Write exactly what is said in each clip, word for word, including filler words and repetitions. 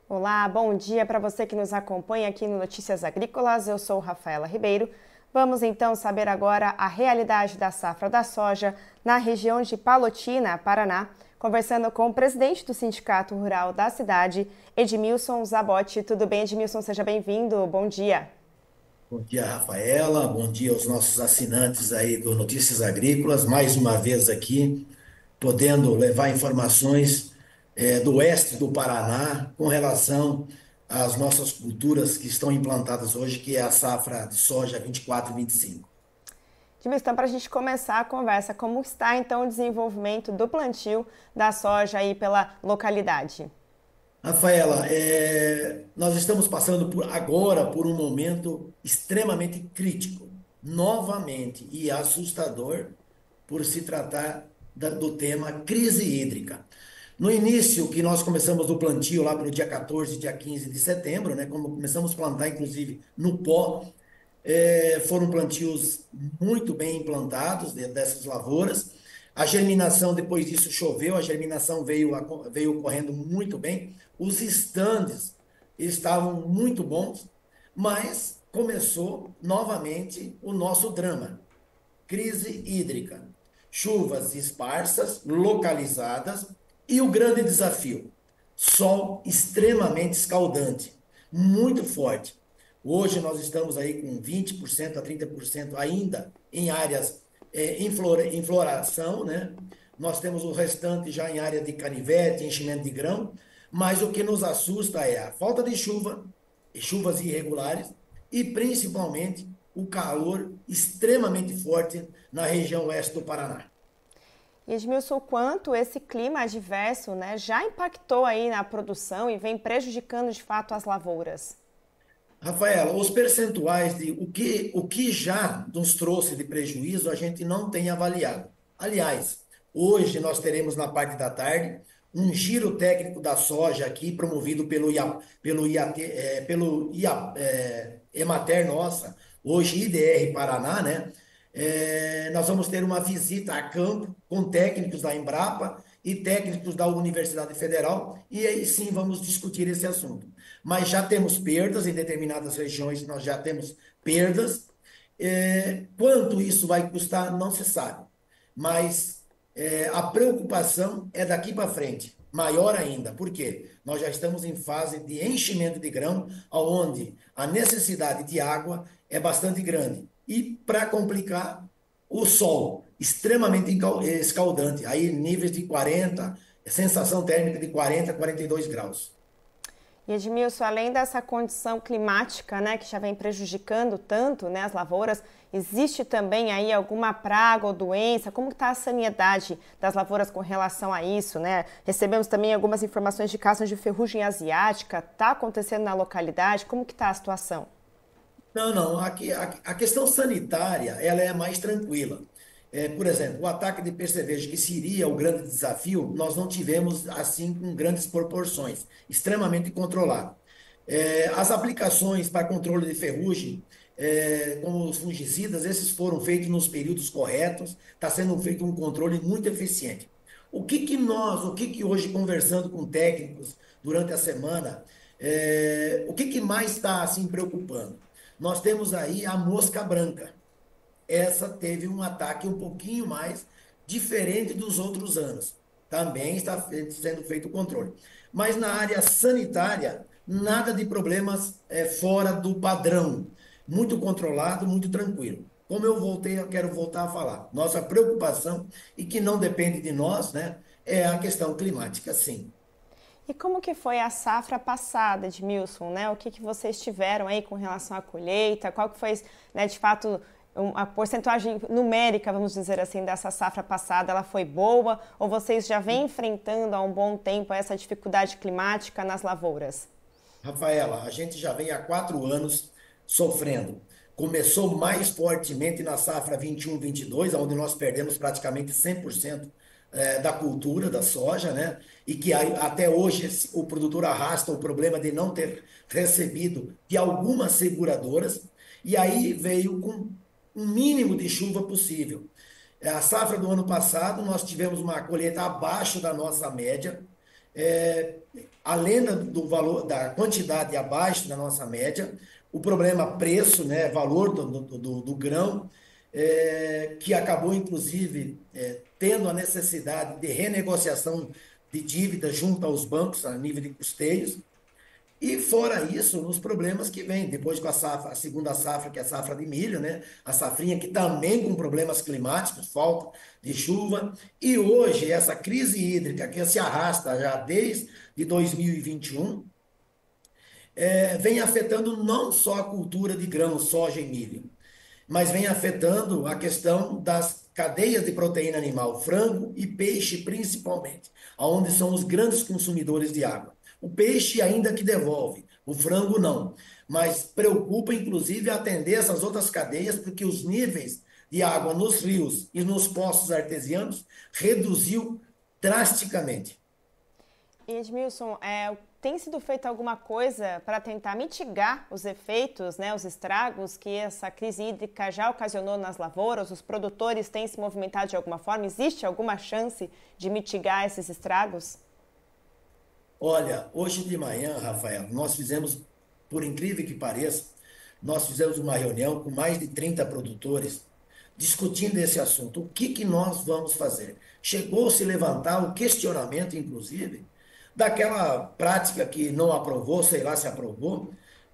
Olá, bom dia para você que nos acompanha aqui no Notícias Agrícolas. Eu sou Rafaela Ribeiro. Vamos então saber agora a realidade da safra da soja na região de Palotina, Paraná, conversando com o presidente do Sindicato Rural da cidade, Edmilson Zabotti. Tudo bem, Edmilson? Seja bem-vindo. Bom dia. Bom dia, Rafaela. Bom dia aos nossos assinantes aí do Notícias Agrícolas. Mais uma vez aqui, podendo levar informações eh, do oeste do Paraná com relação às nossas culturas que estão implantadas hoje, que é a safra de soja vinte e quatro e vinte e cinco. Edmilson, então, para a gente começar a conversa, como está então o desenvolvimento do plantio da soja aí pela localidade? Rafaela, eh, nós estamos passando por agora por um momento extremamente crítico, novamente, e assustador, por se tratar da- do tema crise hídrica. No início, que nós começamos do plantio lá pelo dia quatorze, dia quinze de setembro, né, como começamos a plantar, inclusive, no pó, eh, foram plantios muito bem implantados de- dessas lavouras. A germinação, depois disso, choveu, a germinação veio, aco- veio ocorrendo muito bem. Os estandes estavam muito bons, mas começou novamente o nosso drama. Crise hídrica, chuvas esparsas, localizadas e o grande desafio, sol extremamente escaldante, muito forte. Hoje nós estamos aí com vinte por cento a trinta por cento ainda em áreas é, em, flora, em floração, né? Nós temos o restante já em área de canivete, enchimento de grão, mas o que nos assusta é a falta de chuva, chuvas irregulares, e principalmente o calor extremamente forte na região oeste do Paraná. E Edmilson, o quanto esse clima adverso, né, já impactou aí na produção e vem prejudicando de fato as lavouras? Rafaela, os percentuais de o que, o que já nos trouxe de prejuízo, a gente não tem avaliado. Aliás, hoje nós teremos na parte da tarde um giro técnico da soja aqui, promovido pelo, I A, pelo, I A T, é, pelo I A, é, Emater nossa, hoje I D R Paraná, né? É, nós vamos ter uma visita a campo com técnicos da Embrapa e técnicos da Universidade Federal, e aí sim vamos discutir esse assunto. Mas já temos perdas em determinadas regiões, nós já temos perdas. É, quanto isso vai custar, não se sabe. Mas é, a preocupação é daqui para frente, maior ainda. Por quê? Nós já estamos em fase de enchimento de grão, onde a necessidade de água é bastante grande. E, para complicar, o sol extremamente escaldante, aí níveis de quarenta, sensação térmica de quarenta, quarenta e dois graus. E Edmilson, além dessa condição climática, né, que já vem prejudicando tanto, né, as lavouras, existe também aí alguma praga ou doença? Como está a sanidade das lavouras com relação a isso, né? Recebemos também algumas informações de casos de ferrugem asiática. Está acontecendo na localidade? Como que está a situação? Não, não. Aqui, a, a questão sanitária, ela é mais tranquila. É, por exemplo, o ataque de percevejo, que seria o grande desafio, nós não tivemos assim com grandes proporções, extremamente controlado. É, as aplicações para controle de ferrugem, é, como os fungicidas, esses foram feitos nos períodos corretos, está sendo feito um controle muito eficiente. O que que nós, o que que hoje, conversando com técnicos durante a semana, é, o que que mais está assim preocupando? Nós temos aí a mosca branca. Essa teve um ataque um pouquinho mais diferente dos outros anos. Também está sendo feito o controle. Mas na área sanitária, nada de problemas é, fora do padrão. Muito controlado, muito tranquilo. Como eu voltei, eu quero voltar a falar. Nossa preocupação, e que não depende de nós, né, é a questão climática, sim. E como que foi a safra passada, Edmilson, né? O que que vocês tiveram aí com relação à colheita? Qual que foi, né, de fato, um- a porcentagem numérica, vamos dizer assim, dessa safra passada? Ela foi boa ou vocês já vêm enfrentando há um bom tempo essa dificuldade climática nas lavouras? Rafaela, a gente já vem há quatro anos sofrendo. Começou mais fortemente na safra vinte e um, vinte e dois, onde nós perdemos praticamente cem por cento eh, da cultura da soja, né? E que aí, até hoje esse- o produtor arrasta o problema de não ter recebido de algumas seguradoras, e aí veio com um mínimo de chuva possível. A safra do ano passado, nós tivemos uma colheita abaixo da nossa média, Além do valor, da quantidade abaixo da nossa média, o problema preço, né, valor do, do, do, do grão, é, que acabou, inclusive, é, tendo a necessidade de renegociação de dívidas junto aos bancos a nível de custeios. E fora isso, nos problemas que vem, depois com a safra, a segunda safra, que é a safra de milho, né? A safrinha que também com problemas climáticos, falta de chuva. E hoje, essa crise hídrica que se arrasta já desde de dois mil e vinte e um, é, vem afetando não só a cultura de grãos, soja e milho, mas vem afetando a questão das cadeias de proteína animal, frango e peixe principalmente, onde são os grandes consumidores de água. O peixe ainda que devolve, o frango não. Mas preocupa, inclusive, atender essas outras cadeias, porque os níveis de água nos rios e nos poços artesianos reduziu drasticamente. Edmilson, é, tem sido feita alguma coisa para tentar mitigar os efeitos, né, os estragos que essa crise hídrica já ocasionou nas lavouras? Os produtores têm se movimentado de alguma forma? Existe alguma chance de mitigar esses estragos? Olha, hoje de manhã, Rafael, nós fizemos, por incrível que pareça, nós fizemos uma reunião com mais de trinta produtores discutindo esse assunto. O que que nós vamos fazer? Chegou-se a levantar o questionamento, inclusive, daquela prática que não aprovou, sei lá se aprovou,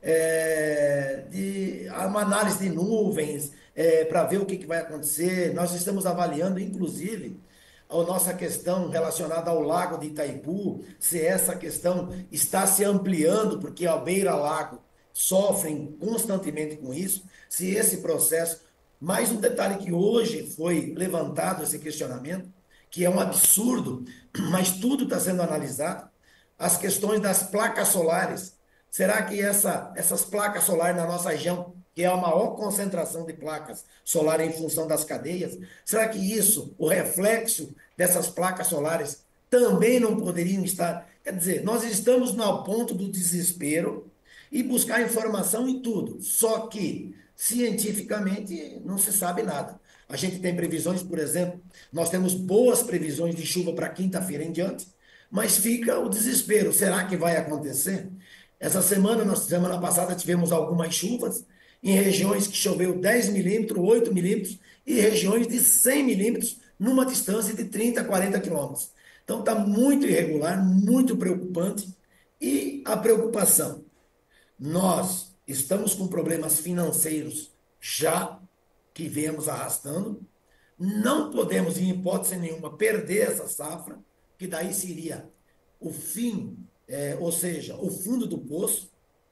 é, de uma análise de nuvens, é, para ver o que que vai acontecer. Nós estamos avaliando, inclusive, a nossa questão relacionada ao lago de Itaipu, se essa questão está se ampliando, porque a beira-lago sofrem constantemente com isso, se esse processo. Mais um detalhe que hoje foi levantado, esse questionamento, que é um absurdo, mas tudo está sendo analisado, as questões das placas solares. Será que essa, essas placas solares na nossa região, que é a maior concentração de placas solares em função das cadeias, será que isso, o reflexo dessas placas solares, também não poderiam estar? Quer dizer, nós estamos no ponto do desespero e buscar informação em tudo. Só que, cientificamente, não se sabe nada. A gente tem previsões, por exemplo, nós temos boas previsões de chuva para quinta-feira em diante, mas fica o desespero. Será que vai acontecer? Essa semana, nós, semana passada, tivemos algumas chuvas em regiões que choveu dez milímetros, oito milímetros, e regiões de cem milímetros numa distância de trinta, quarenta quilômetros. Então está muito irregular, muito preocupante. E a preocupação, nós estamos com problemas financeiros já que viemos arrastando, não podemos, em hipótese nenhuma, perder essa safra, que daí seria o fim, é, ou seja, o fundo do poço.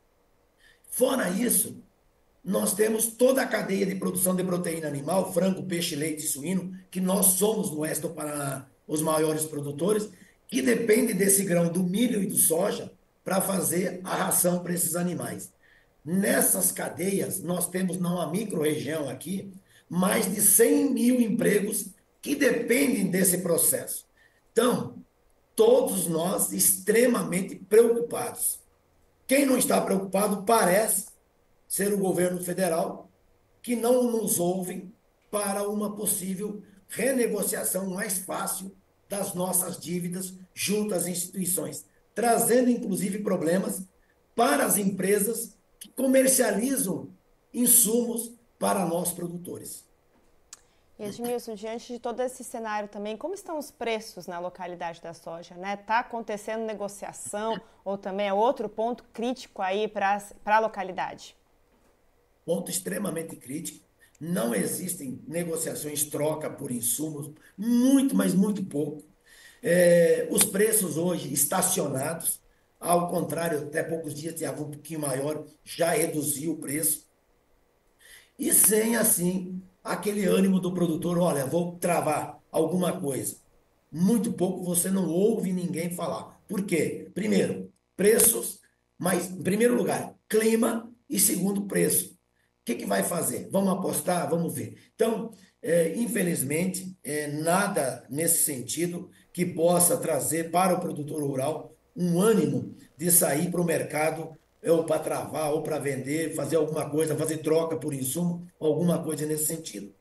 Fora isso, nós temos toda a cadeia de produção de proteína animal, frango, peixe, leite e suíno, que nós somos no oeste do Paraná os maiores produtores, que depende desse grão do milho e do soja para fazer a ração para esses animais. Nessas cadeias, nós temos, numa micro-região aqui, mais de cem mil empregos que dependem desse processo. Então, todos nós extremamente preocupados. Quem não está preocupado parece ser o governo federal, que não nos ouve para uma possível renegociação mais fácil das nossas dívidas junto às instituições, trazendo inclusive problemas para as empresas que comercializam insumos para nós produtores. Edmilson, diante de todo esse cenário também, como estão os preços na localidade da soja? Né? Está acontecendo negociação ou também é outro ponto crítico aí para a localidade? Ponto extremamente crítico. Não existem negociações troca por insumos, muito, mas muito pouco. É, os preços hoje estacionados, ao contrário, até poucos dias tinha um pouquinho maior, já reduziu o preço. E sem, assim, aquele ânimo do produtor, olha, vou travar alguma coisa. Muito pouco você não ouve ninguém falar. Por quê? Primeiro, preços, mas, em primeiro lugar, clima e segundo, preço. O que que vai fazer? Vamos apostar? Vamos ver. Então, é, infelizmente, é, nada nesse sentido que possa trazer para o produtor rural um ânimo de sair para o mercado ou para travar, ou para vender, fazer alguma coisa, fazer troca por insumo, alguma coisa nesse sentido,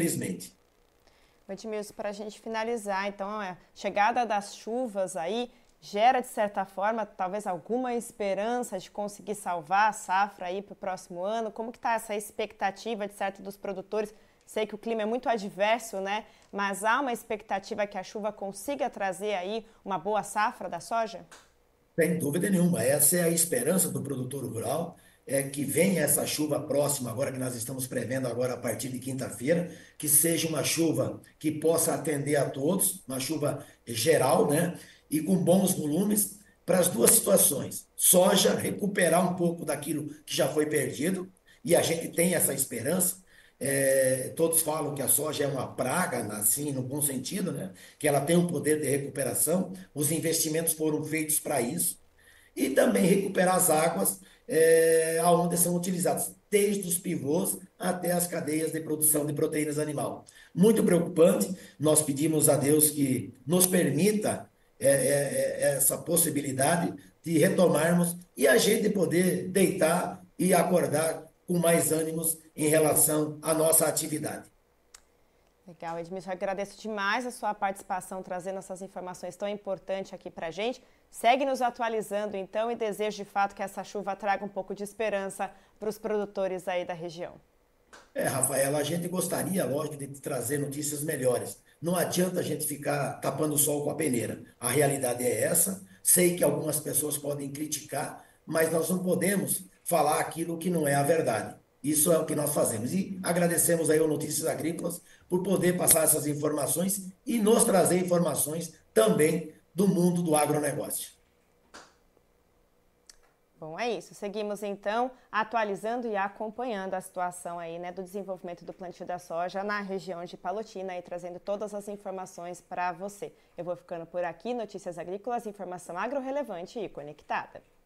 infelizmente. Edmilson, para a gente finalizar, então, a chegada das chuvas aí gera, de certa forma, talvez alguma esperança de conseguir salvar a safra aí para o próximo ano? Como que está essa expectativa, de certo, dos produtores? Sei que o clima é muito adverso, né? Mas há uma expectativa que a chuva consiga trazer aí uma boa safra da soja? Sem dúvida nenhuma, essa é a esperança do produtor rural, é que venha essa chuva próxima, agora que nós estamos prevendo agora a partir de quinta-feira, que seja uma chuva que possa atender a todos, uma chuva geral, né? E com bons volumes para as duas situações. Soja, recuperar um pouco daquilo que já foi perdido, e a gente tem essa esperança. É, todos falam que a soja é uma praga, assim, no bom sentido, né? Que ela tem um poder de recuperação. Os investimentos foram feitos para isso. E também recuperar as águas é, aonde são utilizadas, desde os pivôs até as cadeias de produção de proteínas animal. Muito preocupante. Nós pedimos a Deus que nos permita é, é, é, essa possibilidade de retomarmos e a gente poder deitar e acordar com mais ânimos em relação à nossa atividade. Legal, Edmilson, eu agradeço demais a sua participação, trazendo essas informações tão importantes aqui para a gente. Segue nos atualizando, então, e desejo, de fato, que essa chuva traga um pouco de esperança para os produtores aí da região. É, Rafaela, a gente gostaria, lógico, de trazer notícias melhores. Não adianta a gente ficar tapando o sol com a peneira. A realidade é essa. Sei que algumas pessoas podem criticar, mas nós não podemos falar aquilo que não é a verdade. Isso é o que nós fazemos. E agradecemos aí ao Notícias Agrícolas por poder passar essas informações e nos trazer informações também do mundo do agronegócio. Bom, é isso. Seguimos então atualizando e acompanhando a situação aí, né, do desenvolvimento do plantio da soja na região de Palotina e trazendo todas as informações para você. Eu vou ficando por aqui, Notícias Agrícolas, informação agro relevante e conectada.